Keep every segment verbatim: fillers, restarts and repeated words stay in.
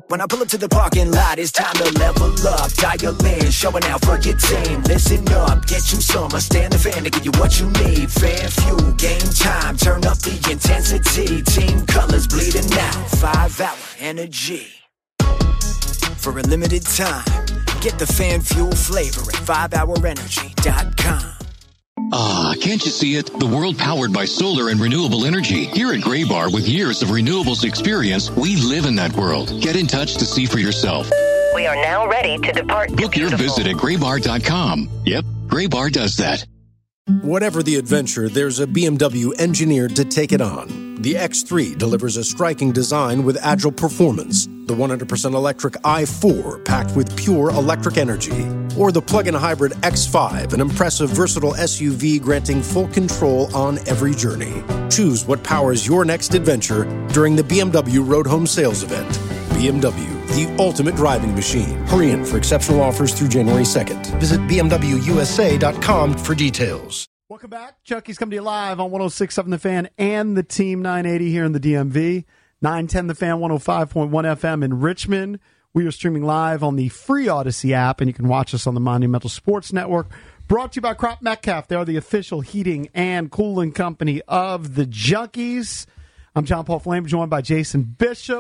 When I pull up to the parking lot, it's time to level up. Dial in, showing out for your team. Listen up, get you some. I stand the fan to give you what you need. Fan fuel, game time, turn up the intensity. Team colors bleeding out, five hour energy. For a limited time, get the fan fuel flavor at five hour energy dot com. Ah, can't you see it? The world powered by solar and renewable energy. Here at Graybar, with years of renewables experience, we live in that world. Get in touch to see for yourself. We are now ready to depart. Book your visit at graybar dot com. Yep, Graybar does that. Whatever the adventure, there's a B M W engineered to take it on. The X three delivers a striking design with agile performance. The one hundred percent electric i four packed with pure electric energy. Or the plug-in hybrid X five, an impressive, versatile S U V granting full control on every journey. Choose what powers your next adventure during the B M W Road Home Sales Event. B M W, the ultimate driving machine. Hurry in for exceptional offers through January second. Visit b m w u s a dot com for details. Welcome back. Chucky's coming to you live on one oh six point seven The Fan and the Team nine eighty here in the D M V. nine ten The Fan, one oh five point one F M in Richmond. We are streaming live on the free Odyssey app, and you can watch us on the Monumental Sports Network. Brought to you by Crop Metcalf. They are the official heating and cooling company of the Junkies. I'm John Paul Flame, joined by Jason Bishop.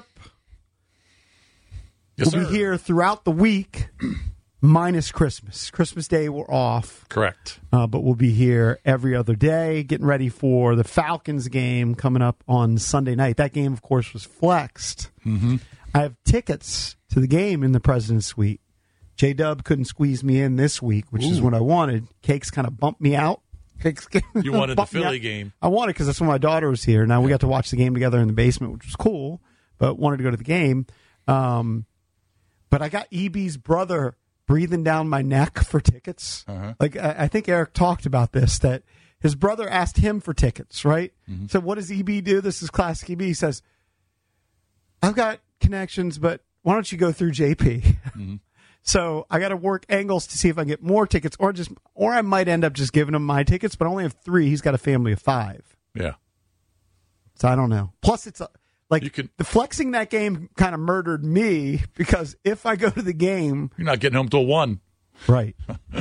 Yes, we'll sir. be here throughout the week, minus Christmas. Christmas Day, we're off. Correct. Uh, but we'll be here every other day, getting ready for the Falcons game coming up on Sunday night. That game, of course, was flexed. Mm-hmm. I have tickets to the game in the President's Suite. J-Dub couldn't squeeze me in this week, which Ooh. is what I wanted. Cakes kind of bumped me out. Cakes You wanted the bumped me Philly out. game. I wanted because that's when my daughter was here. Now we got to watch the game together in the basement, which was cool, but wanted to go to the game. Um, but I got E B's brother breathing down my neck for tickets. Uh-huh. Like I, I think Eric talked about this, that his brother asked him for tickets, right? Mm-hmm. So what does E B do? This is classic E B. He says, I've got connections, but why don't you go through J P? Mm-hmm. So I got to work angles to see if I can get more tickets, or just, or I might end up just giving him my tickets, but I only have three. He's got a family of five. Yeah. So I don't know. Plus, it's a, like You could- the flexing that game kind of murdered me, because if I go to the game, You're not getting home till one. right,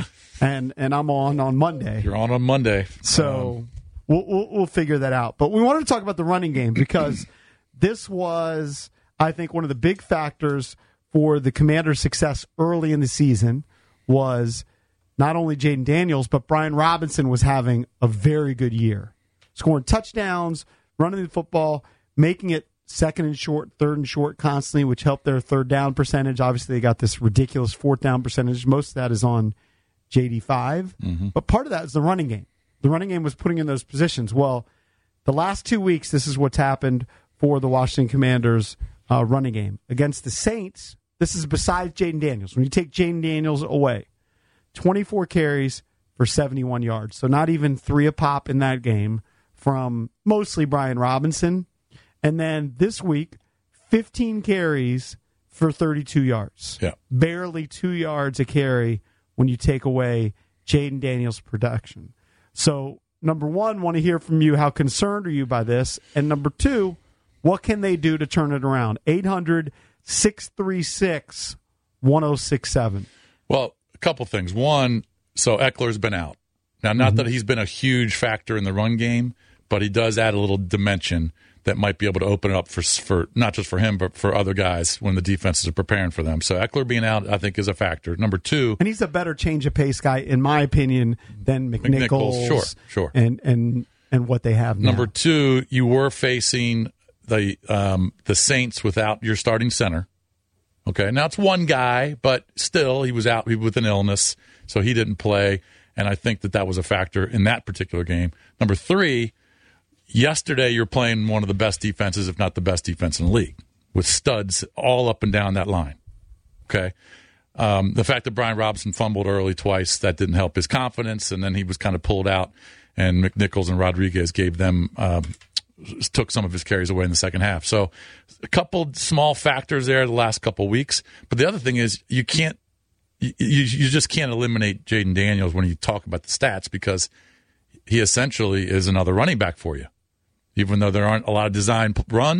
and and I'm on on Monday. You're on on Monday. So Um, we'll, we'll we'll figure that out. But we wanted to talk about the running game because this was, I think, one of the big factors for the Commanders' success early in the season was not only Jaden Daniels, but Brian Robinson was having a very good year, scoring touchdowns, running the football, making it second and short, third and short constantly, which helped their third down percentage. Obviously, they got this ridiculous fourth down percentage. Most of that is on J D five. Mm-hmm. But part of that is the running game. The running game was putting in those positions. Well, the last two weeks, this is what's happened for the Washington Commanders uh, running game. Against the Saints, this is besides Jaden Daniels. When you take Jaden Daniels away, twenty-four carries for seventy-one yards. So not even three a pop in that game from mostly Brian Robinson. And then this week, fifteen carries for thirty-two yards. Yeah. Barely two yards a carry when you take away Jaden Daniels' production. So, number one, want to hear from you. How concerned are you by this? And number two, what can they do to turn it around? eight hundred, six three six, one oh six seven. Well, a couple things. One, so Eckler's been out. Now, not Mm-hmm. that he's been a huge factor in the run game, but he does add a little dimension that might be able to open it up for for not just for him, but for other guys when the defenses are preparing for them. So Eckler being out, I think, is a factor. Number two, And he's a better change of pace guy, in my opinion, than McNichols, McNichols, sure, sure. and and and what they have now. Number two, you were facing the um, the Saints without your starting center. Okay, now it's one guy, but still he was out with an illness, so he didn't play, and I think that that was a factor in that particular game. Number three, yesterday you're playing one of the best defenses, if not the best defense in the league, with studs all up and down that line. Okay, um, the fact that Brian Robinson fumbled early twice, that didn't help his confidence, and then he was kind of pulled out, and McNichols and Rodriguez gave them um, took some of his carries away in the second half. So a couple small factors there the last couple weeks. But the other thing is you can't you, you just can't eliminate Jaden Daniels when you talk about the stats, because he essentially is another running back for you. Even though there aren't a lot of design runs,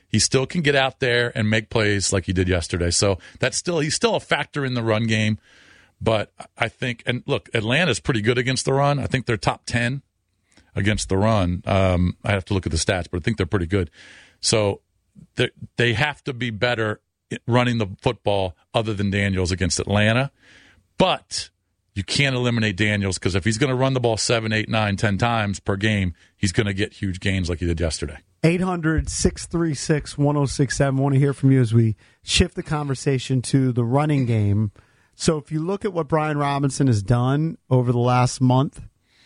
he still can get out there and make plays like he did yesterday. So that's still he's still a factor in the run game. But I think, and look, Atlanta's pretty good against the run. I think they're top ten against the run. Um, I have to look at the stats, but I think they're pretty good. So they have to be better running the football other than Daniels against Atlanta. But you can't eliminate Daniels because if he's going to run the ball seven, eight, nine, ten times per game, he's going to get huge gains like he did yesterday. eight hundred, six three six, one oh six seven. I want to hear from you as we shift the conversation to the running game. So if you look at what Brian Robinson has done over the last month,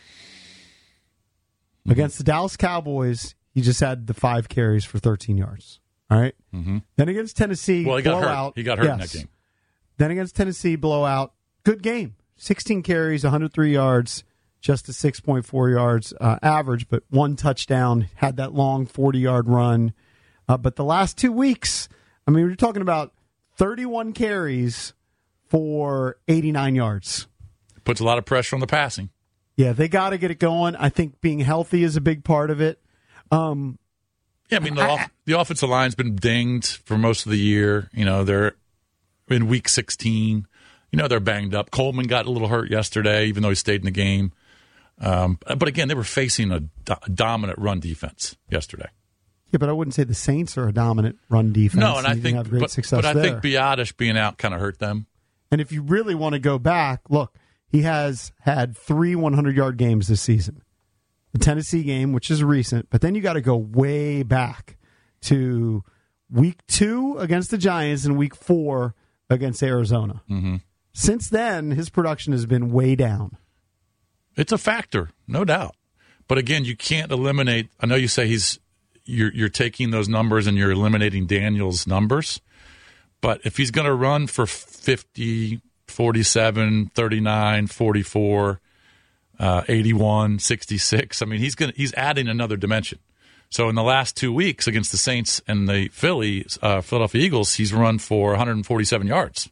mm-hmm. against the Dallas Cowboys, he just had the five carries for thirteen yards. All right? Mm-hmm. Then against Tennessee, well, he got blowout. hurt. He got hurt yes. in that game. Then against Tennessee, blowout. Good game. sixteen carries, one hundred three yards, just a six point four yards uh, average, but one touchdown, had that long forty-yard run. Uh, but the last two weeks, I mean, we're talking about thirty-one carries for eighty-nine yards. Puts a lot of pressure on the passing. Yeah, they got to get it going. I think being healthy is a big part of it. Um, yeah, I mean, the, I, off, the offensive line's been dinged for most of the year. You know, they're in week sixteen. You know, they're banged up. Coleman got a little hurt yesterday, even though he stayed in the game. Um, but again, they were facing a, do- a dominant run defense yesterday. Yeah, but I wouldn't say the Saints are a dominant run defense. No, and I think, have great but, success but I there. think Biotish being out kind of hurt them. And if you really want to go back, look, he has had three hundred-yard games this season. The Tennessee game, which is recent, but then you got to go way back to week two against the Giants and week four against Arizona. Mm-hmm. Since then, his production has been way down. It's a factor, no doubt. But again, you can't eliminate. I know you say he's you're you're taking those numbers and you're eliminating Daniels' numbers. But if he's going to run for fifty, forty-seven, thirty-nine, forty-four, uh, eighty-one, sixty-six, I mean, he's going he's adding another dimension. So in the last two weeks against the Saints and the Philly, uh, Philadelphia Eagles, he's run for one hundred forty-seven yards.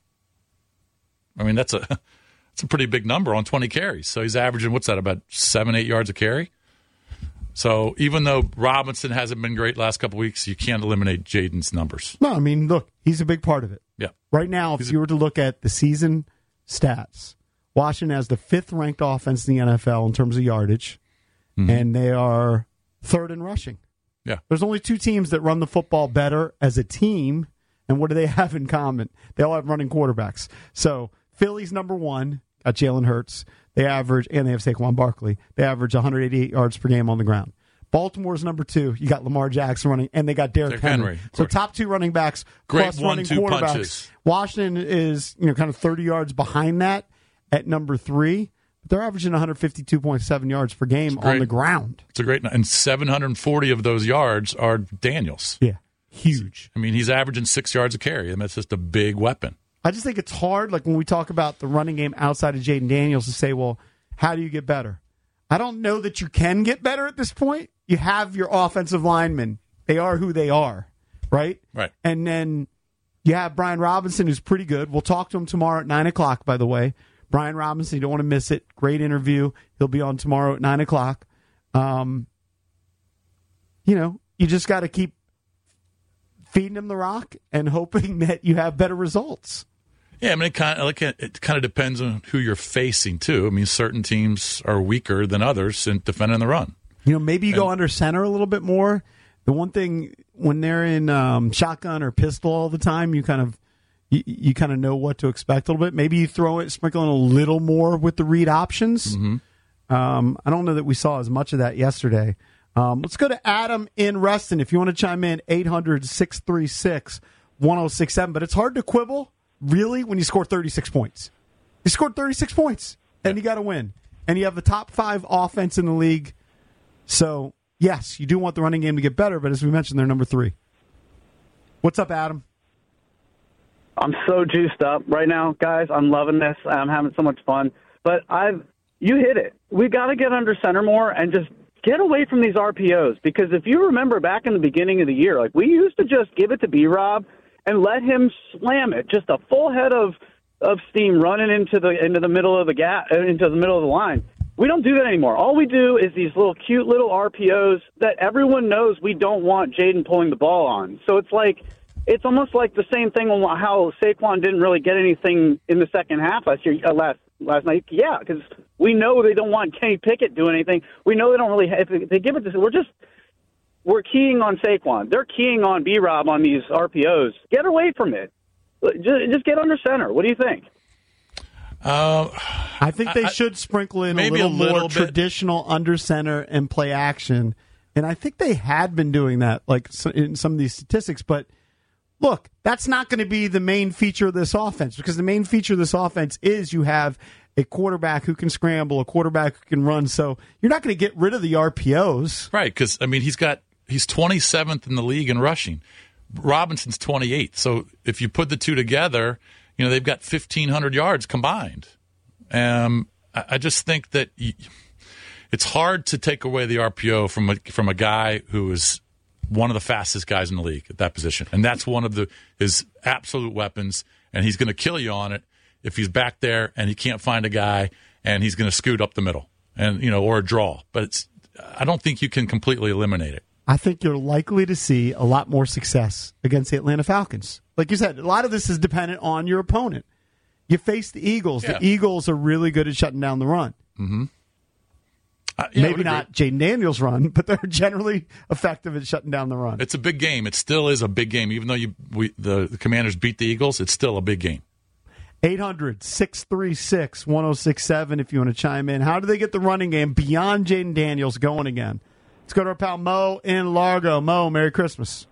I mean, that's a that's a pretty big number on twenty carries. So he's averaging, what's that, about seven, eight yards a carry? So even though Robinson hasn't been great last couple of weeks, you can't eliminate Jaden's numbers. No, I mean, look, he's a big part of it. Yeah. Right now, if he's you were to look at the season stats, Washington has the fifth-ranked offense in the N F L in terms of yardage, mm-hmm. and they are third in rushing. Yeah. There's only two teams that run the football better as a team, and what do they have in common? They all have running quarterbacks. So Philly's number one, got Jalen Hurts. They average, and they have Saquon Barkley. They average one hundred eighty-eight yards per game on the ground. Baltimore's number two. You got Lamar Jackson running, and they got Derrick Henry. Henry so top two running backs, Great plus one, running two quarterbacks. punches. Washington is, you know, kind of thirty yards behind that at number three. But they're averaging one hundred fifty-two point seven yards per game on the ground. It's a great, and seven hundred forty of those yards are Daniels. Yeah, huge. I mean, he's averaging six yards a carry. I mean, that's just a big weapon. I just think it's hard, like when we talk about the running game outside of Jaden Daniels, to say, well, how do you get better? I don't know that you can get better at this point. You have your offensive linemen. They are who they are, right? Right. And then you have Brian Robinson, who's pretty good. We'll talk to him tomorrow at nine o'clock, by the way. Brian Robinson, you don't want to miss it. Great interview. He'll be on tomorrow at nine o'clock. Um, you know, you just got to keep feeding him the rock and hoping that you have better results. Yeah, I mean, it kind of it kind of depends on who you're facing too. I mean, certain teams are weaker than others in defending the run. You know, maybe you and, go under center a little bit more. The one thing when they're in um, shotgun or pistol all the time, you kind of you, you kind of know what to expect a little bit. Maybe you throw it, sprinkle in a little more with the read options. Mm-hmm. Um, I don't know that we saw as much of that yesterday. Um, let's go to Adam in Reston. If you want to chime in, eight hundred, six three six, one oh six seven. But it's hard to quibble, really, when you score thirty-six points. You scored thirty-six points, and you got to win. And you have the top five offense in the league. So, yes, you do want the running game to get better, but as we mentioned, they're number three. What's up, Adam? I'm so juiced up right now, guys. I'm loving this. I'm having so much fun. But I've you hit it. We've got to get under center more and just get away from these R P Os. Because if you remember back in the beginning of the year, like we used to just give it to B-Rob and let him slam it, just a full head of, of steam running into the into the middle of the gap, into the middle of the line. We don't do that anymore. All we do is these little cute little R P Os that everyone knows we don't want Jaden pulling the ball on. So it's like it's almost like the same thing on how Saquon didn't really get anything in the second half last year, uh, last last night. Yeah, because we know they don't want Kenny Pickett doing anything. We know they don't really. If they give it to, we're just we're keying on Saquon. They're keying on B-Rob on these R P Os. Get away from it. Just, just get under center. What do you think? Uh, I think they I, should sprinkle in a maybe little, a little more bit. traditional under center and play action. And I think they had been doing that, like in some of these statistics. But look, that's not going to be the main feature of this offense, because the main feature of this offense is you have a quarterback who can scramble, a quarterback who can run. So you're not going to get rid of the R P Os, right? Because I mean, he's got he's twenty-seventh in the league in rushing. Robinson's twenty-eighth. So if you put the two together, you know, they've got fifteen hundred yards combined. Um, I, I just think that you, it's hard to take away the R P O from a, from a guy who is one of the fastest guys in the league at that position. And that's one of the his absolute weapons, and he's going to kill you on it if he's back there and he can't find a guy and he's going to scoot up the middle and, you know, or a draw. But it's, I don't think you can completely eliminate it. I think you're likely to see a lot more success against the Atlanta Falcons. Like you said, a lot of this is dependent on your opponent. You face the Eagles. Yeah. The Eagles are really good at shutting down the run. Mm-hmm. Uh, yeah, Maybe not Jaden Daniels' run, but they're generally effective at shutting down the run. It's a big game. It still is a big game. Even though you we, the, the Commanders beat the Eagles, it's still a big game. eight hundred, six three six, one oh six seven if you want to chime in. How do they get the running game beyond Jaden Daniels going again? Let's go to our pal Mo in Largo. Mo, Merry Christmas.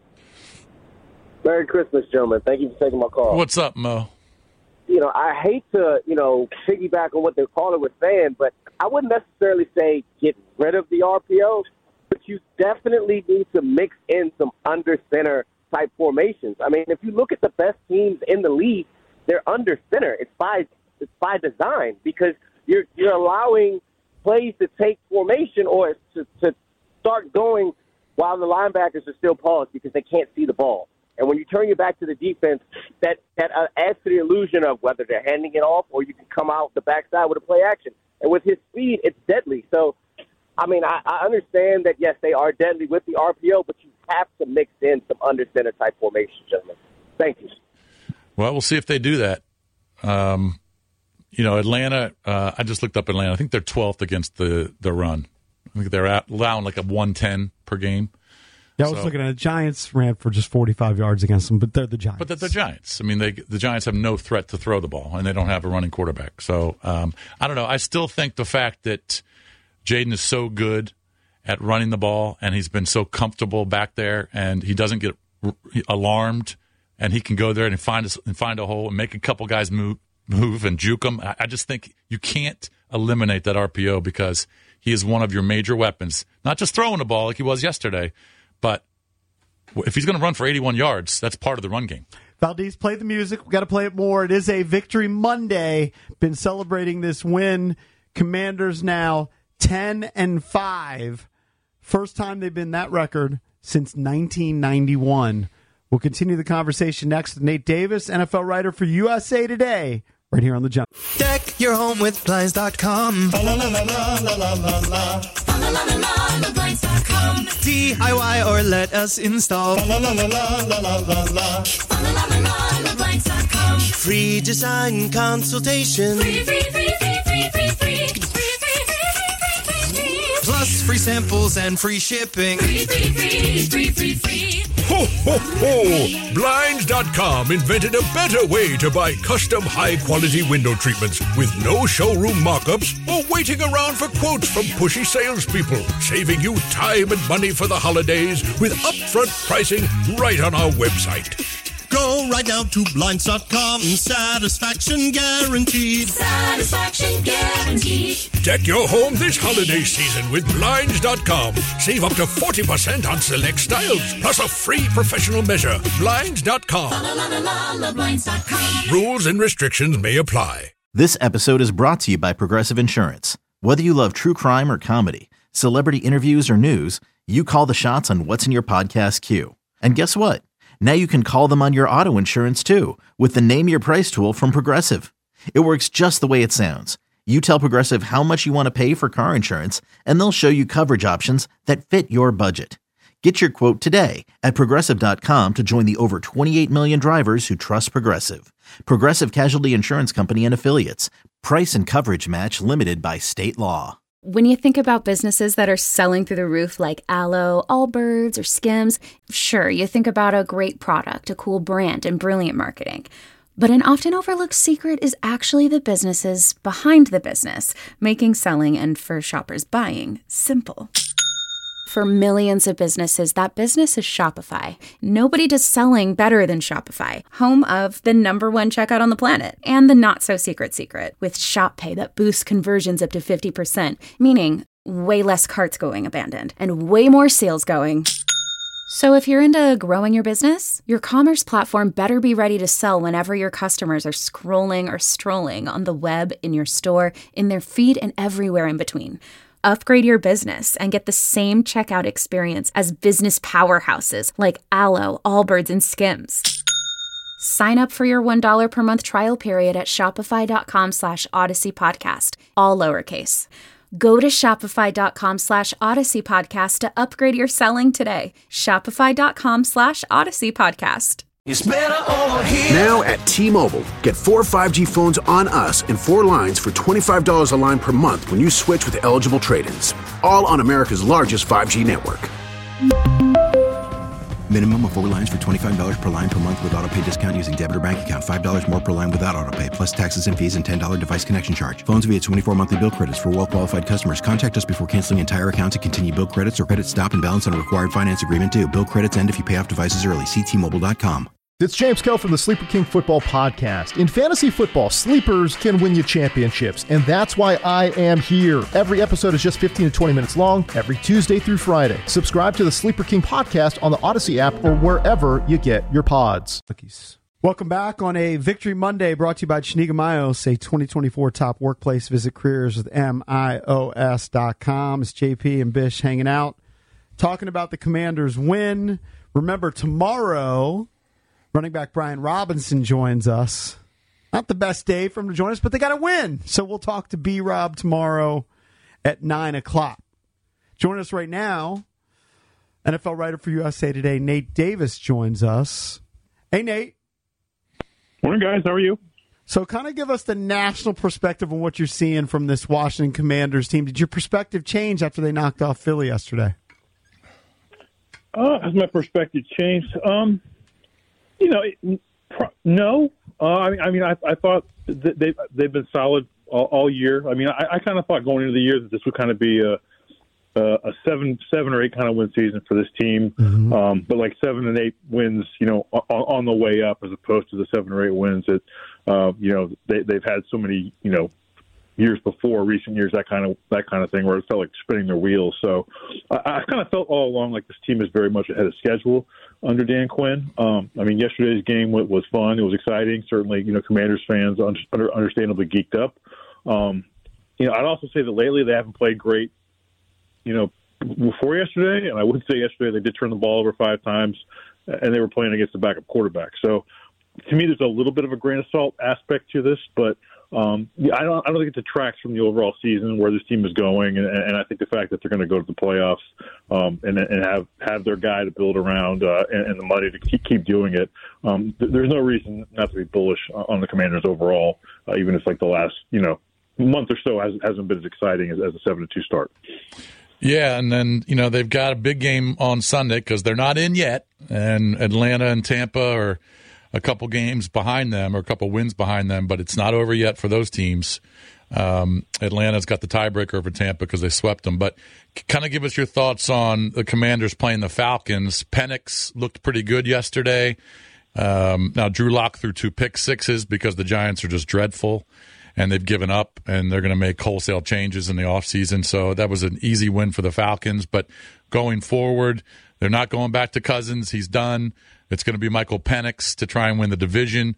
Merry Christmas, gentlemen. Thank you for taking my call. What's up, Mo? You know, I hate to, you know, piggyback on what the caller was saying, but I wouldn't necessarily say get rid of the R P Os, but you definitely need to mix in some under center type formations. I mean, if you look at the best teams in the league, they're under center. It's by it's by design, because you're you're allowing plays to take formation or to, to start going while the linebackers are still paused because they can't see the ball. And when you turn your back to the defense, that, that uh, adds to the illusion of whether they're handing it off or you can come out the backside with a play action. And with his speed, it's deadly. So, I mean, I, I understand that, yes, they are deadly with the R P O, but you have to mix in some under-center type formation, gentlemen. Thank you. Well, we'll see if they do that. Um, you know, Atlanta, uh, I just looked up Atlanta. I think they're twelfth against the, the run. I think they're at, allowing like a one ten per game. Yeah, I was so, looking at it. Giants ran for just forty-five yards against them, but they're the Giants. But they're the Giants. I mean, they, the Giants have no threat to throw the ball, and they don't have a running quarterback. So, um, I don't know. I still think the fact that Jaden is so good at running the ball, and he's been so comfortable back there, and he doesn't get r- alarmed, and he can go there and find a, and find a hole and make a couple guys move, move and juke them. I, I just think you can't eliminate that R P O because he is one of your major weapons. Not just throwing the ball like he was yesterday, but if he's going to run for eighty-one yards, that's part of the run game. Valdez, play the music. We've got to play it more. It is a Victory Monday. Been celebrating this win. Commanders now ten and five. First time they've been that record since nineteen ninety-one. We'll continue the conversation next with Nate Davis, N F L writer for U S A Today, right here on The Jump. Deck your home with Blinds dot com. D I Y or let us install. Free design consultation. Free, free, free, free, free, free, free. Plus free samples and free shipping. Free, free, free, free, free, free. Ho, ho, ho! Blinds dot com invented a better way to buy custom high-quality window treatments with no showroom mock-ups or waiting around for quotes from pushy salespeople, saving you time and money for the holidays with upfront pricing right on our website. Go right now to Blinds dot com. Satisfaction guaranteed. Satisfaction guaranteed. Deck your home this holiday season with Blinds dot com. Save up to forty percent on select styles, plus a free professional measure. Blinds dot com. La, la, la, la, la, Blinds dot com. Rules and restrictions may apply. This episode is brought to you by Progressive Insurance. Whether you love true crime or comedy, celebrity interviews or news, you call the shots on what's in your podcast queue. And guess what? Now you can call them on your auto insurance too with the Name Your Price tool from Progressive. It works just the way it sounds. You tell Progressive how much you want to pay for car insurance, and they'll show you coverage options that fit your budget. Get your quote today at Progressive dot com to join the over twenty-eight million drivers who trust Progressive. Progressive Casualty Insurance Company and Affiliates. Price and coverage match limited by state law. When you think about businesses that are selling through the roof like Aloe, Allbirds, or Skims, sure, you think about a great product, a cool brand, and brilliant marketing. But an often overlooked secret is actually the businesses behind the business, making selling and for shoppers buying simple. For millions of businesses, that business is Shopify. Nobody does selling better than Shopify, home of the number one checkout on the planet and the not-so-secret secret with Shop Pay that boosts conversions up to fifty percent, meaning way less carts going abandoned and way more sales going. So if you're into growing your business, your commerce platform better be ready to sell whenever your customers are scrolling or strolling on the web, in your store, in their feed, and everywhere in between. Upgrade your business and get the same checkout experience as business powerhouses like Aloe, Allbirds, and Skims. Sign up for your one dollar per month trial period at shopify.com slash Odyssey Podcast, all lowercase. Go to shopify.com slash Odyssey Podcast to upgrade your selling today. Shopify.com slash Odyssey Podcast. It's better over here. Now at T-Mobile, get four five G phones on us and four lines for twenty-five dollars a line per month when you switch with eligible trade-ins. All on America's largest five G network. Minimum of four lines for twenty-five dollars per line per month with auto pay discount using debit or bank account. five dollars more per line without auto pay, plus taxes and fees and ten dollars device connection charge. Phones via twenty-four monthly bill credits for well-qualified customers. Contact us before canceling entire account to continue bill credits or credit stop and balance on a required finance agreement due. Bill credits end if you pay off devices early. See T Mobile dot com. It's James Kell from the Sleeper King Football Podcast. In fantasy football, sleepers can win you championships, and that's why I am here. Every episode is just fifteen to twenty minutes long, every Tuesday through Friday. Subscribe to the Sleeper King Podcast on the Odyssey app or wherever you get your pods. Welcome back on a Victory Monday brought to you by Chiniga Mayos, a twenty twenty-four top workplace. Visit careers with M I O S dot com. It's J P and Bish hanging out, talking about the Commanders' win. Remember, tomorrow, running back Brian Robinson joins us. Not the best day for him to join us, but they got to win. So we'll talk to B-Rob tomorrow at nine o'clock. Join us right now. N F L writer for U S A Today, Nate Davis, joins us. Hey, Nate. Morning, guys. How are you? So kind of give us the national perspective on what you're seeing from this Washington Commanders team. Did your perspective change after they knocked off Philly yesterday? Uh, has my perspective changed? Um, you know, it, no. Uh, I mean, I mean, I, I thought that they've they've been solid all, all year. I mean, I, I kind of thought going into the year that this would kind of be a a, a seven seven or eight kind of win season for this team, mm-hmm. um, but like seven and eight wins, you know, on, on the way up as opposed to the seven or eight wins that uh, you know they they've had so many you know. years before, recent years, that kind of that kind of thing, where it felt like spinning their wheels. So I, I kind of felt all along like this team is very much ahead of schedule under Dan Quinn. Um, I mean, yesterday's game was, was fun. It was exciting. Certainly, you know, Commanders fans under, understandably geeked up. Um, you know, I'd also say that lately they haven't played great, you know, before yesterday. And I would say yesterday they did turn the ball over five times, and they were playing against the backup quarterback. So to me, there's a little bit of a grain of salt aspect to this, but Um, I don't. I don't think it detracts from the overall season where this team is going, and, and I think the fact that they're going to go to the playoffs um, and, and have, have their guy to build around uh, and, and the money to keep, keep doing it. Um, th- there's no reason not to be bullish on the Commanders overall, uh, even if like the last you know month or so hasn't hasn't been as exciting as, as a seven to two start. Yeah, and then you know they've got a big game on Sunday because they're not in yet, and Atlanta and Tampa are a couple games behind them or a couple wins behind them, but it's not over yet for those teams. Um, Atlanta's got the tiebreaker over Tampa because they swept them. But kind of give us your thoughts on the Commanders playing the Falcons. Penix looked pretty good yesterday. Um, now, Drew Lock threw two pick sixes because the Giants are just dreadful, and they've given up, and they're going to make wholesale changes in the offseason. So that was an easy win for the Falcons. But going forward, they're not going back to Cousins. He's done. It's going to be Michael Penix to try and win the division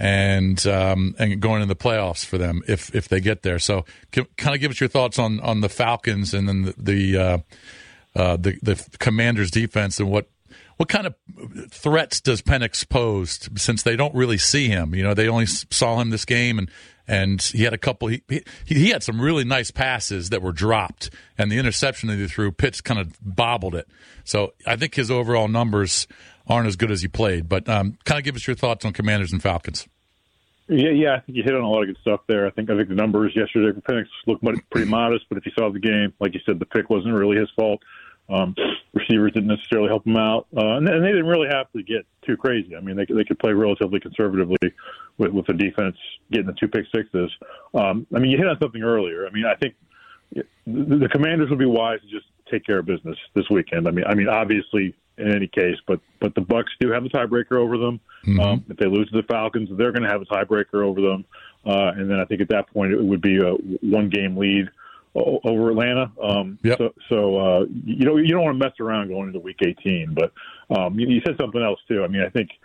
and um, and going in the playoffs for them if if they get there. So, can, kind of give us your thoughts on, on the Falcons and then the the, uh, uh, the the Commanders' defense and what what kind of threats does Penix pose to, since they don't really see him? You know, they only saw him this game and And he had a couple. He, he he had some really nice passes that were dropped, and the interception that he threw, Pitts kind of bobbled it. So I think his overall numbers aren't as good as he played. But um, kind of give us your thoughts on Commanders and Falcons. Yeah, yeah, I think you hit on a lot of good stuff there. I think I think the numbers yesterday for Penix looked pretty modest, but if you saw the game, like you said, the pick wasn't really his fault. Um, receivers didn't necessarily help him out, uh, and, and they didn't really have to get too crazy. I mean, they they could play relatively conservatively with with the defense getting the two pick sixes. Um, I mean, you hit on something earlier. I mean, I think the, the Commanders would be wise to just take care of business this weekend. I mean, I mean, obviously in any case, but but the Bucs do have a tiebreaker over them. Mm-hmm. Um, if they lose to the Falcons, they're going to have a tiebreaker over them, uh, and then I think at that point it would be a one game lead over Atlanta. Um, yep. So, so uh, you know, you don't want to mess around going into Week eighteen. But um, you, you said something else too. I mean, I think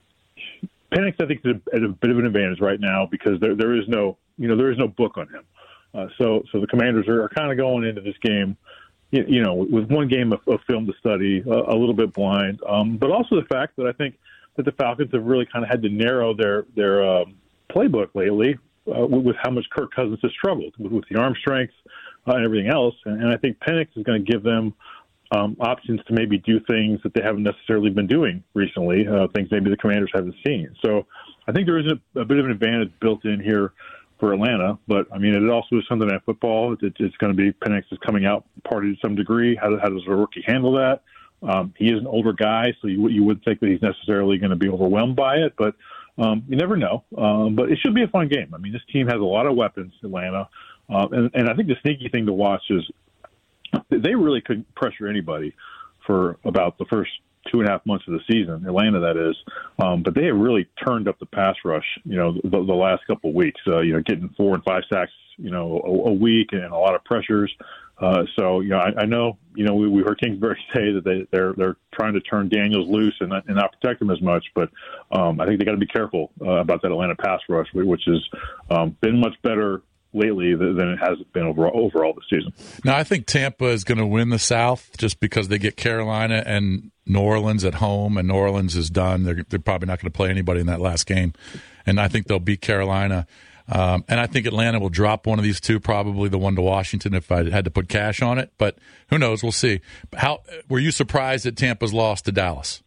Penix, I think, is at a bit of an advantage right now because there there is no, you know, there is no book on him. Uh, so, so the Commanders are, are kind of going into this game, you, you know, with one game of, of film to study, uh, a little bit blind, um, but also the fact that I think that the Falcons have really kind of had to narrow their their um, playbook lately uh, with, with how much Kirk Cousins has struggled with, with the arm strength. Uh, and everything else, and, and I think Penix is going to give them um, options to maybe do things that they haven't necessarily been doing recently, uh, things maybe the Commanders haven't seen. So I think there is a, a bit of an advantage built in here for Atlanta, but I mean, it also is Sunday Night Football. It, it's going to be Penix is coming out party to some degree. How, how does a rookie handle that? Um, he is an older guy, so you, you wouldn't think that he's necessarily going to be overwhelmed by it, but um, you never know. Um, but it should be a fun game. I mean, this team has a lot of weapons, Atlanta. Uh, and, and I think the sneaky thing to watch is they really couldn't pressure anybody for about the first two and a half months of the season, Atlanta that is. Um, but they have really turned up the pass rush, you know, the, the last couple of weeks, uh, you know, getting four and five sacks, you know, a, a week and a lot of pressures. Uh, so, you know, I, I know, you know, we, we heard Kingsbury say that they, they're they're trying to turn Daniels loose and not, and not protect him as much. But um, I think they got to be careful uh, about that Atlanta pass rush, which has um, been much better lately than it has been overall, overall this season. Now, I think Tampa is going to win the South just because they get Carolina and New Orleans at home, and New Orleans is done. They're, they're probably not going to play anybody in that last game, and I think they'll beat Carolina. Um, and I think Atlanta will drop one of these two, probably the one to Washington if I had to put cash on it. But who knows? We'll see. How were you surprised that Tampa's lost to Dallas?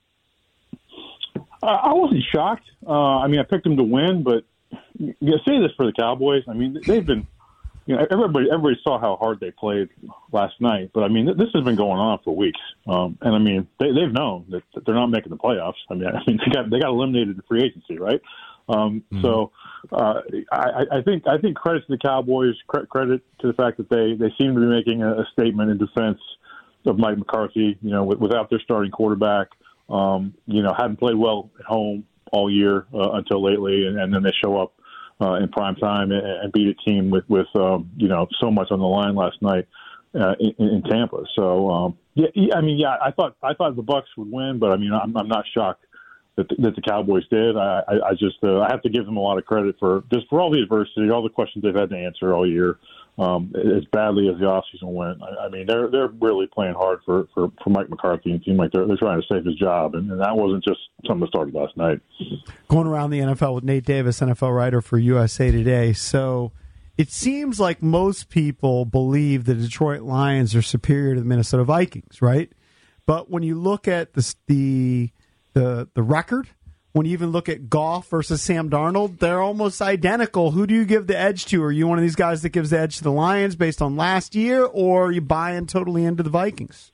Uh, I wasn't shocked. Uh, I mean, I picked them to win, but you say this for the Cowboys. I mean, they've been, you know, everybody everybody saw how hard they played last night. But I mean, this has been going on for weeks, um, and I mean, they, they've known that, that they're not making the playoffs. I mean, I mean, they got they got eliminated in free agency, right? Um, mm-hmm. So uh, I, I think I think credit to the Cowboys, credit to the fact that they, they seem to be making a, a statement in defense of Mike McCarthy. You know, with, without their starting quarterback, um, you know, hadn't played well at home all year uh, until lately, and, and then they show up uh, in prime time and, and beat a team with with um, you know so much on the line last night uh, in, in Tampa. So um, yeah, I mean, yeah, I thought I thought the Bucs would win, but I mean, I'm, I'm not shocked that the, that the Cowboys did. I, I, I just uh, I have to give them a lot of credit for just for all the adversity, all the questions they've had to answer all year. Um, as badly as the offseason went, I, I mean, they're they're really playing hard for, for, for Mike McCarthy and it seemed like they're they're trying to save his job, and, and that wasn't just something that started last night. Going around the N F L with Nate Davis, N F L writer for U S A Today. So it seems like most people believe the Detroit Lions are superior to the Minnesota Vikings, right? But when you look at the the the, the record, when you even look at Goff versus Sam Darnold, they're almost identical. Who do you give the edge to? Are you one of these guys that gives the edge to the Lions based on last year, or are you buying totally into the Vikings?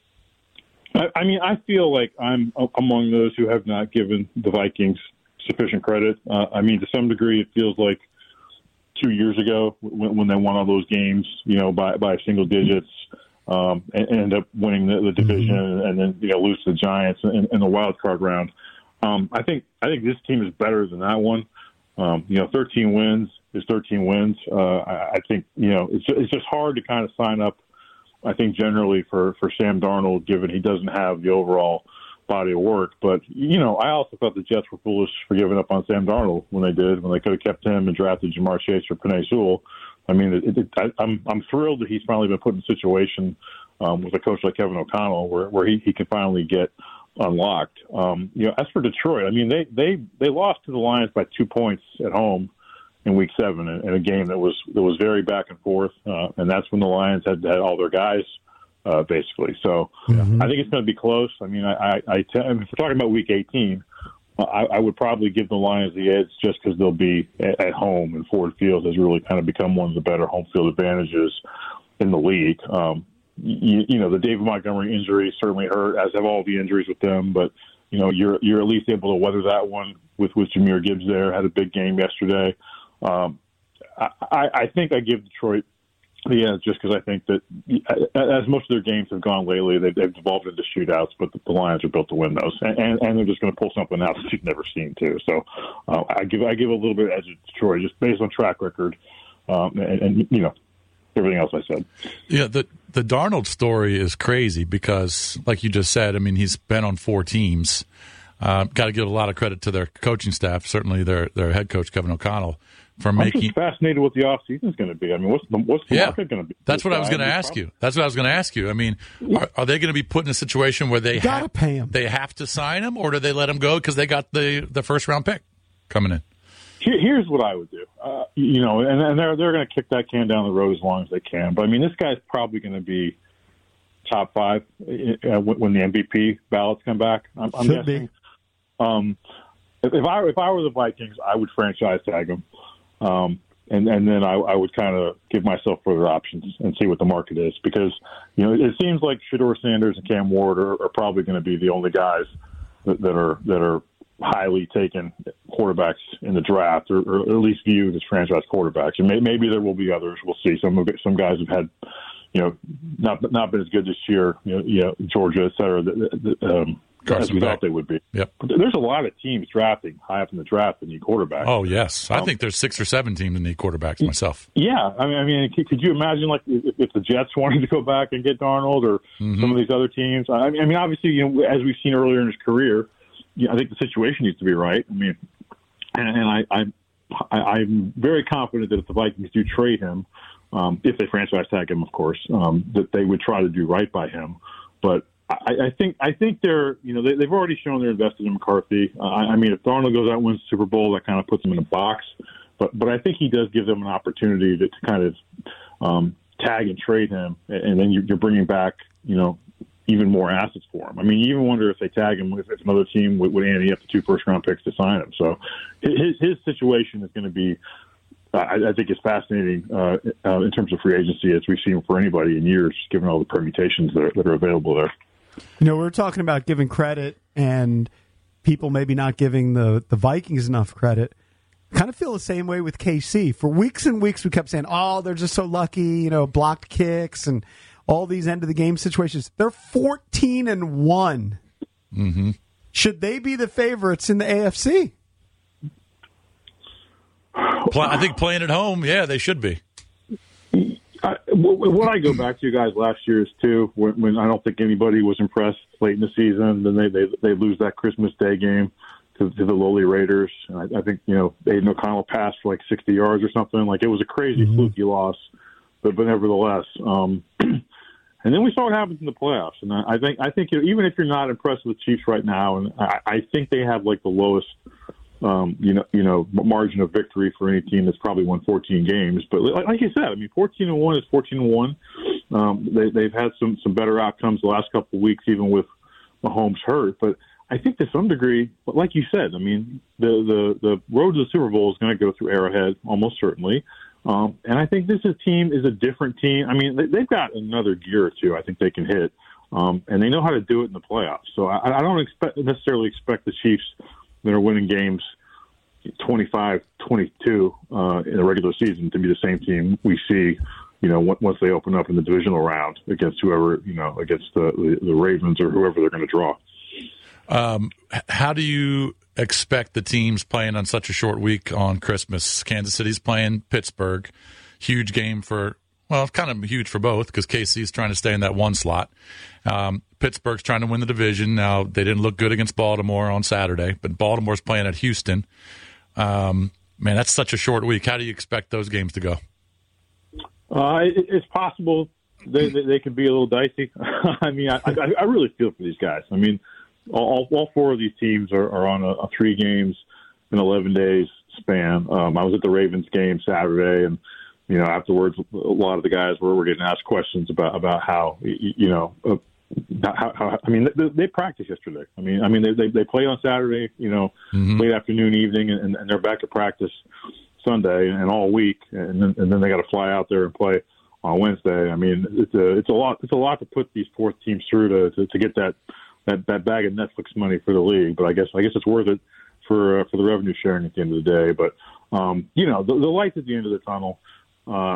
I, I mean, I feel like I'm among those who have not given the Vikings sufficient credit. Uh, I mean, to some degree, it feels like two years ago when, when they won all those games, you know, by, by single digits, um, and, and end up winning the, the division, mm-hmm. and then you know lose to the Giants in, in the wild card round. Um, I think I think this team is better than that one. Um, you know, thirteen wins is thirteen wins. Uh, I, I think you know it's it's just hard to kind of sign up. I think generally for, for Sam Darnold, given he doesn't have the overall body of work. But you know, I also thought the Jets were foolish for giving up on Sam Darnold when they did, when they could have kept him and drafted Jamar Chase or Penei Sewell. I mean, it, it, I, I'm I'm thrilled that he's finally been put in a situation um, with a coach like Kevin O'Connell where where he, he can finally get unlocked. Um, you know, as for Detroit, I mean, they, they, they lost to the Lions by two points at home, in week seven in, in a game that was that was very back and forth, uh, and that's when the Lions had had all their guys uh, basically. So Mm-hmm. I think it's going to be close. I mean, I, I, I t- if we're talking about week eighteen, I, I would probably give the Lions the edge just because they'll be at, at home, and Ford Field has really kind of become one of the better home field advantages in the league. Um, you, you know, the David Montgomery injury certainly hurt, as have all the injuries with them, but you know, you're you're at least able to weather that one with, with Jahmyr Gibbs there. Had a big game yesterday. Um, I, I think I give Detroit the edge just because I think that as most of their games have gone lately, they've, they've devolved into shootouts, but the, the Lions are built to win those, and, and, and they're just going to pull something out that you've never seen too. So uh, I give I give a little bit of edge to Detroit just based on track record, um, and, and you know everything else I said. Yeah, the the Darnold story is crazy because, like you just said, I mean he's been on four teams. Uh, Got to give a lot of credit to their coaching staff, certainly their their head coach Kevin O'Connell, for I'm making. just fascinated what the offseason is going to be. I mean, what's the what's the Yeah, market going to be? that's what I was going to ask you. That's what I was going to ask you. I mean, are, are they going to be put in a situation where they gotta have, pay him? They have to sign him, or do they let him go because they got the the first round pick coming in? Here, here's what I would do. Uh, you know, and, and they're they're going to kick that can down the road as long as they can. But I mean, this guy's probably going to be top five uh, when the M V P ballots come back. I'm, I'm Should guessing. be. Um, if, if I if I were the Vikings, I would franchise tag him, um, and and then I, I would kind of give myself further options and see what the market is, because you know it seems like Shedeur Sanders and Cam Ward are, are probably going to be the only guys that, that are that are highly taken quarterbacks in the draft, or, or at least viewed as franchise quarterbacks. And may, maybe there will be others. We'll see. Some some guys have had, you know, not not been as good this year. You know, you know Georgia, et cetera. The, the, um, as we thought they would be. Yep. But there's a lot of teams drafting high up in the draft that need quarterbacks. Oh yes, I Um, think there's six or seven teams that need quarterbacks myself. Yeah, I mean, I mean, could, could you imagine like if, if the Jets wanted to go back and get Darnold, or Mm-hmm. some of these other teams? I mean, I mean, obviously, you know, as we've seen earlier in his career, you know, I think the situation needs to be right. I mean, and, and I, I, I, I'm very confident that if the Vikings do trade him, um, if they franchise tag him, of course, um, that they would try to do right by him. But I, I think I think they're you know they, they've already shown they're invested in McCarthy. Uh, I, I mean, if Darnold goes out and wins the Super Bowl, that kind of puts them in a box. But but I think he does give them an opportunity to, to kind of um, tag and trade him, and then you're, you're bringing back you know even more assets for him. I mean, you even wonder if they tag him, if it's another team would, would ante up the two first round picks to sign him. So his his situation is going to be. I, I think it's fascinating uh, uh, in terms of free agency, as we've seen for anybody in years, given all the permutations that are, that are available there. You know, we we're talking about giving credit and people maybe not giving the, the Vikings enough credit. Kind of feel the same way with K C. For weeks and weeks, we kept saying, oh, they're just so lucky, you know, blocked kicks and all these end-of-the-game situations. They're fourteen and one. Mm-hmm. Should they be the favorites in the A F C? Play, I think playing at home, yeah, they should be. I, what I go back to, you guys, last year is too, when, when I don't think anybody was impressed late in the season. Then they they, they lose that Christmas Day game to, to the lowly Raiders. And I, I think you know Aiden O'Connell passed for like sixty yards or something. Like it was a crazy mm-hmm. fluky loss, but but nevertheless. Um, and then we saw what happens in the playoffs. And I, I think I think you know, even if you're not impressed with the Chiefs right now, and I, I think they have like the lowest. Um, you know, you know, margin of victory for any team that's probably won fourteen games. But like, like you said, I mean, fourteen and one is fourteen and one. Um, they, they've had some some better outcomes the last couple of weeks, even with Mahomes hurt. But I think to some degree, like you said, I mean, the the, the road to the Super Bowl is going to go through Arrowhead, almost certainly. Um, and I think this is, team is a different team. I mean, they, they've got another gear or two I think they can hit, um, and they know how to do it in the playoffs. So I, I don't expect necessarily expect the Chiefs that are winning games twenty-five twenty-two uh, in the regular season to be the same team we see, you know, once they open up in the divisional round against whoever, you know, against the, the, the Ravens or whoever they're going to draw. Um, how do you expect the teams playing on such a short week on Christmas? Kansas City's playing Pittsburgh. Huge game for, well, kind of huge for both because K C is trying to stay in that one slot. Um, Pittsburgh's trying to win the division. Now, they didn't look good against Baltimore on Saturday, but Baltimore's playing at Houston. Um, man, that's such a short week. How do you expect those games to go? Uh, it, it's possible they, they, they could be a little dicey. I mean, I, I, I really feel for these guys. I mean, all, all four of these teams are, are on a, a three games in eleven days span. Um, I was at the Ravens game Saturday, and you know, afterwards, a lot of the guys were, were getting asked questions about about how you, you know. Uh, How, how, I mean, they, they practiced yesterday. I mean, I mean, they they, they played on Saturday, you know, mm-hmm. late afternoon, evening, and, and they're back to practice Sunday and all week, and then, and then they got to fly out there and play on Wednesday. I mean, it's a it's a lot it's a lot to put these fourth teams through to, to, to get that, that that bag of Netflix money for the league. But I guess I guess it's worth it for uh, for the revenue sharing at the end of the day. But um, you know, the, the lights at the end of the tunnel. Uh,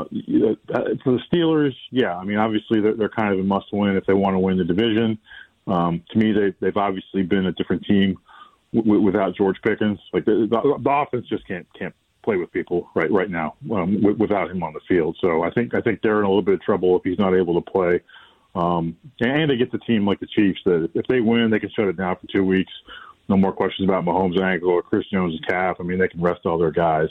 for the Steelers, yeah, I mean, obviously they're, they're kind of a must-win if they want to win the division. Um, to me, they, they've obviously been a different team w- without George Pickens. Like the, the, the offense just can't can't play with people right right now um, w- without him on the field. So I think I think they're in a little bit of trouble if he's not able to play. Um, and they get the team like the Chiefs that if they win, they can shut it down for two weeks. No more questions about Mahomes' ankle or Chris Jones' calf. I mean, they can rest all their guys.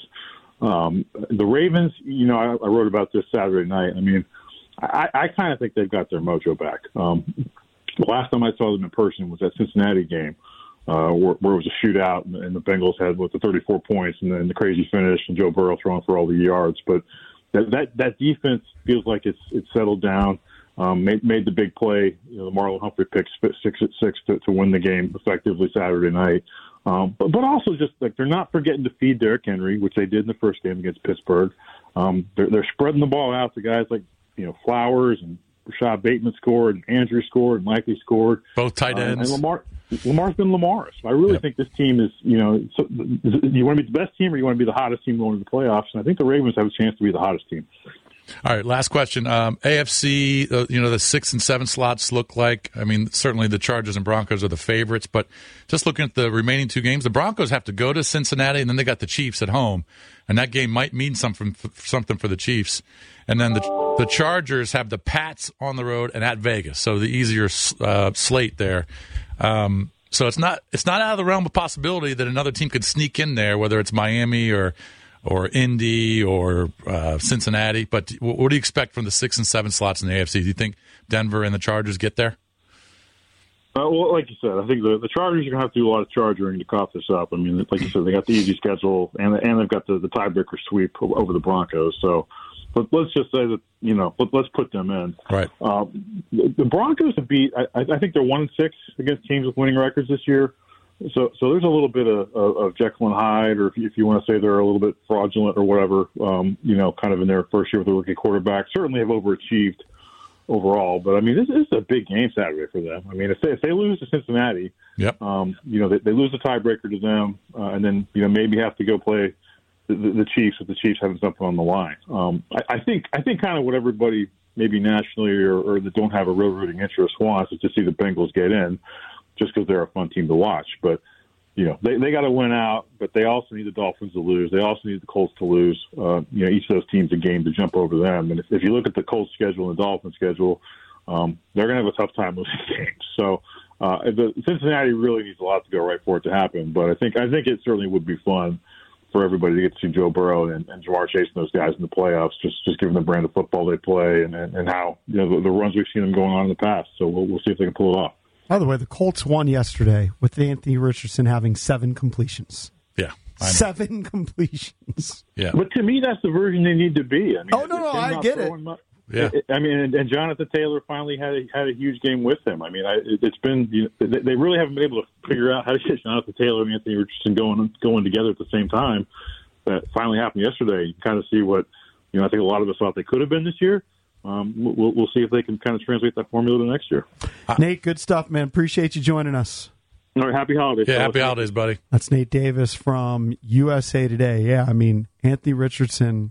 Um, the Ravens, you know, I, I wrote about this Saturday night. I mean, I, I kind of think they've got their mojo back. Um, the last time I saw them in person was that Cincinnati game, uh, where, where it was a shootout and, and the Bengals had with the thirty-four points and then the crazy finish and Joe Burrow throwing for all the yards. But that that, that defense feels like it's it's settled down. Um, made made the big play, you know, the Marlon Humphrey pick six at six to, to win the game effectively Saturday night. Um, but, but also just like they're not forgetting to feed Derrick Henry, which they did in the first game against Pittsburgh. Um, they're, they're spreading the ball out to guys like, you know, Flowers and Rashad Bateman scored, and Andrew scored, and Likely scored. Both tight ends. Uh, and Lamar, Lamar's been Lamar. So I really yep. think this team is, you know, so, you want to be the best team or you want to be the hottest team going to the playoffs? And I think the Ravens have a chance to be the hottest team. All right, last question. Um, A F C, uh, you know, the six and seven slots look like, I mean, certainly the Chargers and Broncos are the favorites, but just looking at the remaining two games, the Broncos have to go to Cincinnati, and then they got the Chiefs at home, and that game might mean something something for the Chiefs. And then the the Chargers have the Pats on the road and at Vegas, so the easier uh, slate there. Um, so it's not it's not out of the realm of possibility that another team could sneak in there, whether it's Miami or or Indy or uh, Cincinnati. But what do you expect from the six and seven slots in the A F C? Do you think Denver and the Chargers get there? Uh, well, like you said, I think the, the Chargers are going to have to do a lot of charging to cough this up. I mean, like you said, they got the easy schedule, and and they've got the, the tiebreaker sweep over the Broncos. So but let's just say that, you know, let, let's put them in. Right. Uh, the, the Broncos have beat, I, I think they're one and six against teams with winning records this year. So, so there's a little bit of, of, of Jekyll and Hyde, or if you, if you want to say they're a little bit fraudulent or whatever, um, you know, kind of in their first year with a rookie quarterback. Certainly have overachieved overall, but I mean, this, this is a big game Saturday for them. I mean, if they, if they lose to Cincinnati, yep. um, you know, they, they lose the tiebreaker to them, uh, and then, you know, maybe have to go play the, the, the Chiefs with the Chiefs having something on the line. Um, I, I think, I think kind of what everybody maybe nationally or, or that don't have a real rooting interest wants is to see the Bengals get in, just because they're a fun team to watch. But, you know, they, they got to win out, but they also need the Dolphins to lose. They also need the Colts to lose. Uh, you know, each of those teams a game to jump over them. And if, if you look at the Colts schedule and the Dolphins schedule, um, they're going to have a tough time losing games. So uh, the, Cincinnati really needs a lot to go right for it to happen. But I think I think it certainly would be fun for everybody to get to see Joe Burrow and, and Jamar Chase and those guys in the playoffs, just just given the brand of football they play and, and, and how, you know, the, the runs we've seen them going on in the past. So we'll, we'll see if they can pull it off. By the way, the Colts won yesterday with Anthony Richardson having seven completions. Yeah. Seven completions. Yeah. But to me, that's the version they need to be. I mean, oh, no, no, I get it. Much, yeah. I mean, and, and Jonathan Taylor finally had a, had a huge game with him. I mean, I, it's been, you know, they, they really haven't been able to figure out how to get Jonathan Taylor and Anthony Richardson going going together at the same time. That finally happened yesterday. You kind of see what, you know, I think a lot of us thought they could have been this year. Um, we'll, we'll see if they can kind of translate that formula to next year. Nate, good stuff, man. Appreciate you joining us. All right, happy holidays. Yeah, happy holidays, buddy. That's Nate Davis from U S A Today. Yeah, I mean, Anthony Richardson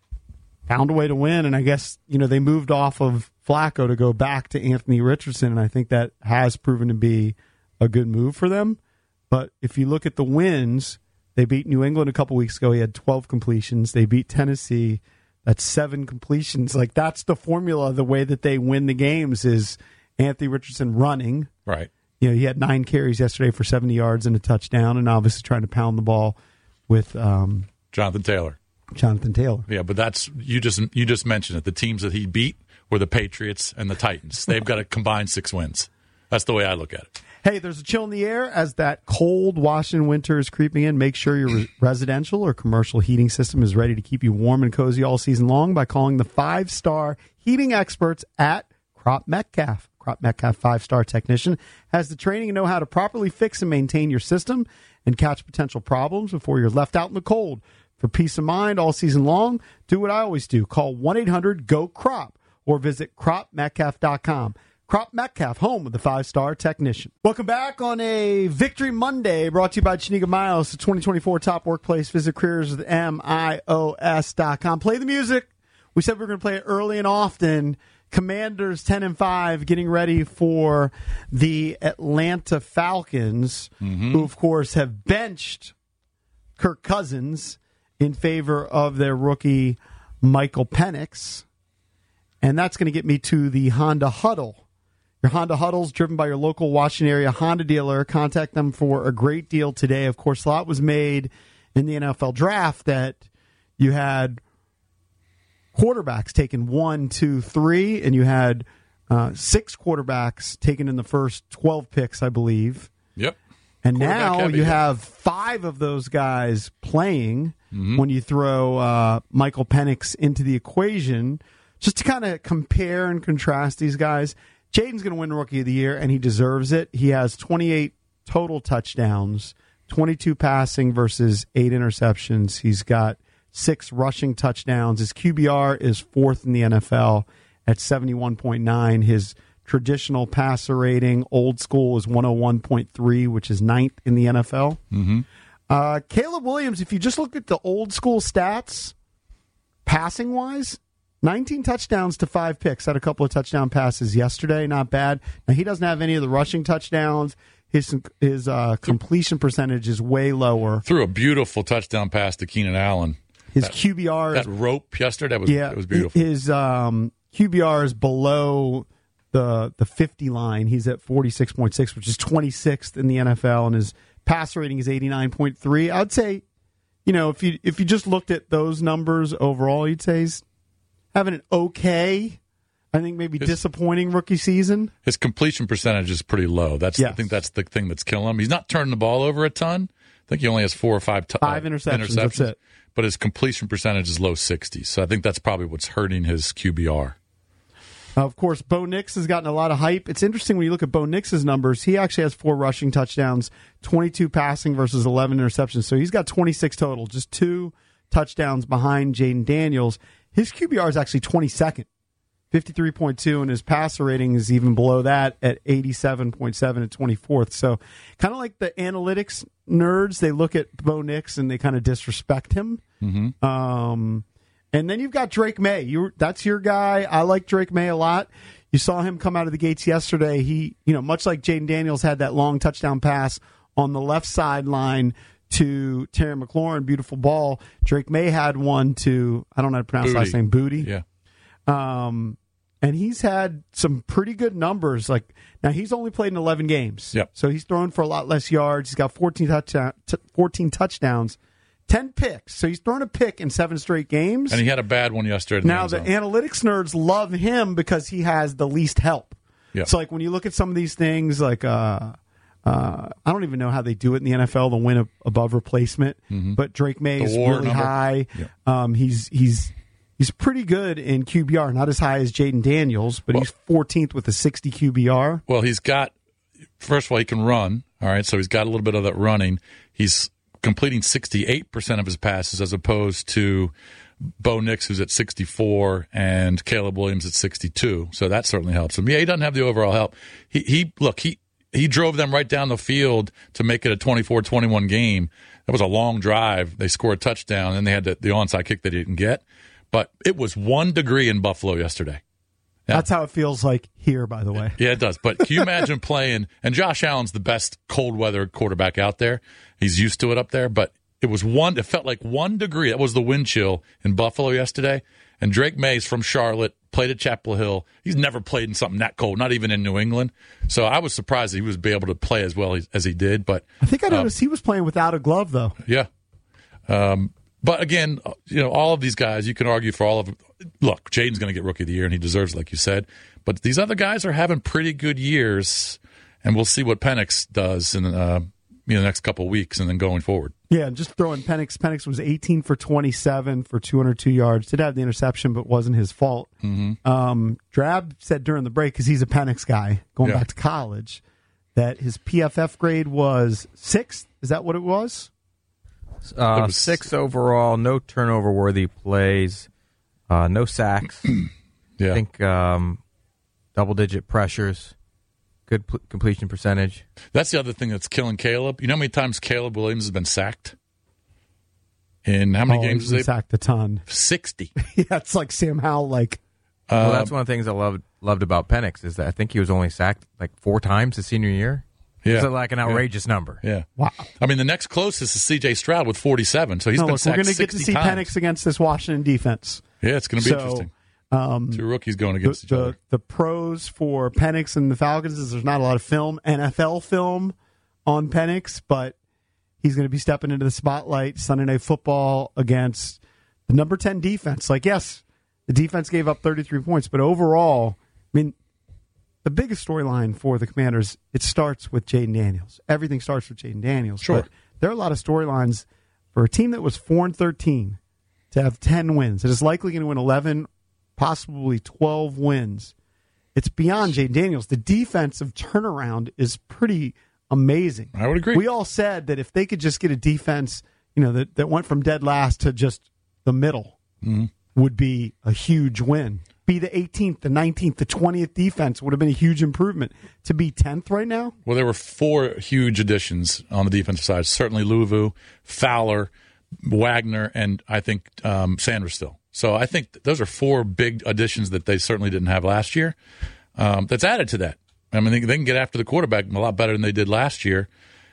found a way to win, and I guess, you know, they moved off of Flacco to go back to Anthony Richardson, and I think that has proven to be a good move for them. But if you look at the wins, they beat New England a couple weeks ago. He had twelve completions. They beat Tennessee. That's seven completions. Like, that's the formula. The way that they win the games is Anthony Richardson running. Right. You know, he had nine carries yesterday for seventy yards and a touchdown, and obviously trying to pound the ball with um, Jonathan Taylor. Jonathan Taylor. Yeah, but that's you just you just mentioned it. The teams that he beat were the Patriots and the Titans. They've got a combined six wins. That's the way I look at it. Hey, there's a chill in the air as that cold Washington winter is creeping in. Make sure your re- residential or commercial heating system is ready to keep you warm and cozy all season long by calling the five-star heating experts at Crop Metcalf. Crop Metcalf five-star technician has the training and know how to properly fix and maintain your system and catch potential problems before you're left out in the cold. For peace of mind all season long, do what I always do. Call one eight hundred G O CROP or visit crop metcalf dot com. Crop Metcalf, home of the five-star technician. Welcome back on a Victory Monday, brought to you by Chiniga Miles, the twenty twenty-four top workplace. Visit careers with M I O S dot com. Play the music. We said we were going to play it early and often. Commanders ten and five getting ready for the Atlanta Falcons, mm-hmm. who, of course, have benched Kirk Cousins in favor of their rookie Michael Penix. And that's going to get me to the Honda Huddle. Your Honda Huddle is driven by your local Washington area Honda dealer. Contact them for a great deal today. Of course, a lot was made in the N F L draft that you had quarterbacks taken one, two, three, and you had uh, six quarterbacks taken in the first twelve picks, I believe. Yep. And now you have five of those guys playing mm-hmm. when you throw uh, Michael Penix into the equation. Just to kind of compare and contrast these guys, Jaden's going to win Rookie of the Year, and he deserves it. He has twenty-eight total touchdowns, twenty-two passing versus eight interceptions. He's got six rushing touchdowns. His Q B R is fourth in the N F L at seventy-one point nine. His traditional passer rating, old school, is one oh one point three, which is ninth in the N F L. Mm-hmm. Uh, Caleb Williams, if you just look at the old school stats, passing-wise, nineteen touchdowns to five picks. Had a couple of touchdown passes yesterday. Not bad. Now, he doesn't have any of the rushing touchdowns. His his uh, completion percentage is way lower. Threw a beautiful touchdown pass to Keenan Allen. His that, Q B R that is, rope yesterday was yeah, it was beautiful. His um, Q B R is below the the fifty line. He's at forty-six point six, which is twenty-sixth in the N F L, and his pass rating is eighty-nine point three. I'd say, you know, if you if you just looked at those numbers overall, you'd say he's having an okay, I think maybe his, disappointing rookie season. His completion percentage is pretty low. That's yes. I think that's the thing that's killing him. He's not turning the ball over a ton. I think he only has four or five t- five uh, interceptions. interceptions. That's it. But his completion percentage is low sixties. So I think that's probably what's hurting his Q B R. Uh, of course, Bo Nix has gotten a lot of hype. It's interesting when you look at Bo Nix's numbers. He actually has four rushing touchdowns, twenty-two passing versus eleven interceptions. So he's got twenty-six total, just two touchdowns behind Jaden Daniels. His Q B R is actually twenty-second, fifty-three point two, and his passer rating is even below that at eighty-seven point seven at twenty-fourth. So kind of like the analytics nerds, they look at Bo Nix and they kind of disrespect him. Mm-hmm. Um, and then you've got Drake May. You that's your guy. I like Drake May a lot. You saw him come out of the gates yesterday. He, you know, much like Jaden Daniels had that long touchdown pass on the left sideline to Terry McLaurin, beautiful ball. Drake May had one to, I don't know how to pronounce his last name, Booty. Yeah. Um, and he's had some pretty good numbers. Like now, he's only played in eleven games. Yep. So he's thrown for a lot less yards. He's got fourteen, touchdown, t- fourteen touchdowns, ten picks. So he's thrown a pick in seven straight games. And he had a bad one yesterday. Now, the, the analytics nerds love him because he has the least help. Yep. So, like, when you look at some of these things, like, uh, uh, I don't even know how they do it in the N F L to win a, above replacement, mm-hmm. but Drake May is really number. high. Yep. Um, he's he's he's pretty good in Q B R, not as high as Jaden Daniels, but well, he's fourteenth with a sixty Q B R. Well, he's got, first of all, he can run, all right, so he's got a little bit of that running. He's completing sixty-eight percent of his passes as opposed to Bo Nix, who's at sixty-four, and Caleb Williams at sixty-two. So that certainly helps him. Yeah, he doesn't have the overall help. He, he look, he, he drove them right down the field to make it a twenty-four twenty-one game. That was a long drive. They scored a touchdown, and they had the, the onside kick they didn't get. But it was one degree in Buffalo yesterday. Yeah. That's how it feels like here, by the way. Yeah, it does. But can you imagine playing? And Josh Allen's the best cold weather quarterback out there. He's used to it up there. But it was one. It felt like one degree. That was the wind chill in Buffalo yesterday. And Drake May's from Charlotte, played at Chapel Hill. He's never played in something that cold, not even in New England. So I was surprised that he was be able to play as well as he did. But I think I noticed um, he was playing without a glove, though. Yeah. Um, but again, you know, all of these guys, you can argue for all of them. Look, Jaden's going to get Rookie of the Year, and he deserves it, like you said. But these other guys are having pretty good years, and we'll see what Penix does in uh, you know, the next couple of weeks and then going forward. Yeah, just throwing Penix. Penix was eighteen for twenty-seven for two hundred two yards. Did have the interception, but wasn't his fault. Mm-hmm. Um, Drab said during the break, because he's a Penix guy going Yeah. back to college, that his P F F grade was sixth. Is that what it was? Uh, six overall, no turnover-worthy plays, uh, no sacks. yeah. I think um, double-digit pressures, good pl- completion percentage. That's the other thing that's killing Caleb. You know how many times Caleb Williams has been sacked? In how many oh, games he's has been they sacked a ton? sixty. Yeah, it's like Sam Howell, like. Well, Uh, that's one of the things I loved loved about Penix is that I think he was only sacked like four times his senior year. Yeah. It's like an outrageous yeah. number. Yeah. Wow. I mean, the next closest is C J Stroud with forty-seven, so he's no, been look, sacked we're going to get to sixty see times. Penix against this Washington defense. Yeah, it's going to be So, interesting. Um, Two rookies going against the, each the, other. The pros for Penix and the Falcons is there's not a lot of film, N F L film on Penix, but he's going to be stepping into the spotlight Sunday Night Football against the number ten defense. Like, yes, the defense gave up thirty-three points, but overall, I mean, the biggest storyline for the Commanders, it starts with Jaden Daniels. Everything starts with Jaden Daniels. Sure. But there are a lot of storylines for a team that was four and thirteen to have ten wins. It is likely going to win eleven, possibly twelve wins. It's beyond Jaden Daniels. The defensive turnaround is pretty amazing. I would agree. We all said that if they could just get a defense, you know, that, that went from dead last to just the middle, mm-hmm. would be a huge win. Be the eighteenth, the nineteenth, the twentieth defense would have been a huge improvement. To be tenth right now? Well, there were four huge additions on the defensive side. Certainly Louvu, Fowler, Wagner, and I think um, Sanders still. So I think those are four big additions that they certainly didn't have last year. Um, that's added to that. I mean, they, they can get after the quarterback a lot better than they did last year.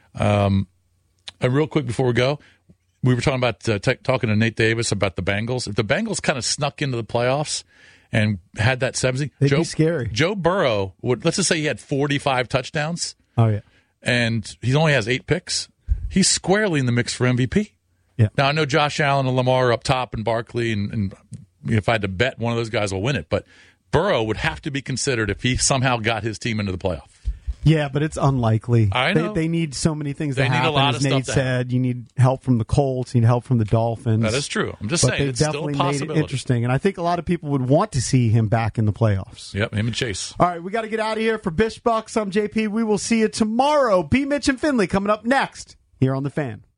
Um, and real quick before we go, we were talking about uh, t- talking to Nate Davis about the Bengals. If the Bengals kind of snuck into the playoffs and had that seventy, They'd Joe, be scary. Joe Burrow would. Let's just say he had forty-five touchdowns. Oh yeah, and he only has eight picks. He's squarely in the mix for M V P. Yeah. Now I know Josh Allen and Lamar are up top, and Barkley, and, and if I had to bet, one of those guys will win it. But Burrow would have to be considered if he somehow got his team into the playoff. Yeah, but it's unlikely. I know. They, they need so many things They to need a happen. lot As of Nate stuff to said, you need help from the Colts, you need help from the Dolphins. That is true. I'm just but saying, they've it's still a definitely made it possibility. interesting, and I think a lot of people would want to see him back in the playoffs. Yep, him and Chase. All right, we got to get out of here. For Bish Bucks, I'm J P. We will see you tomorrow. B. Mitch and Finley coming up next here on The Fan.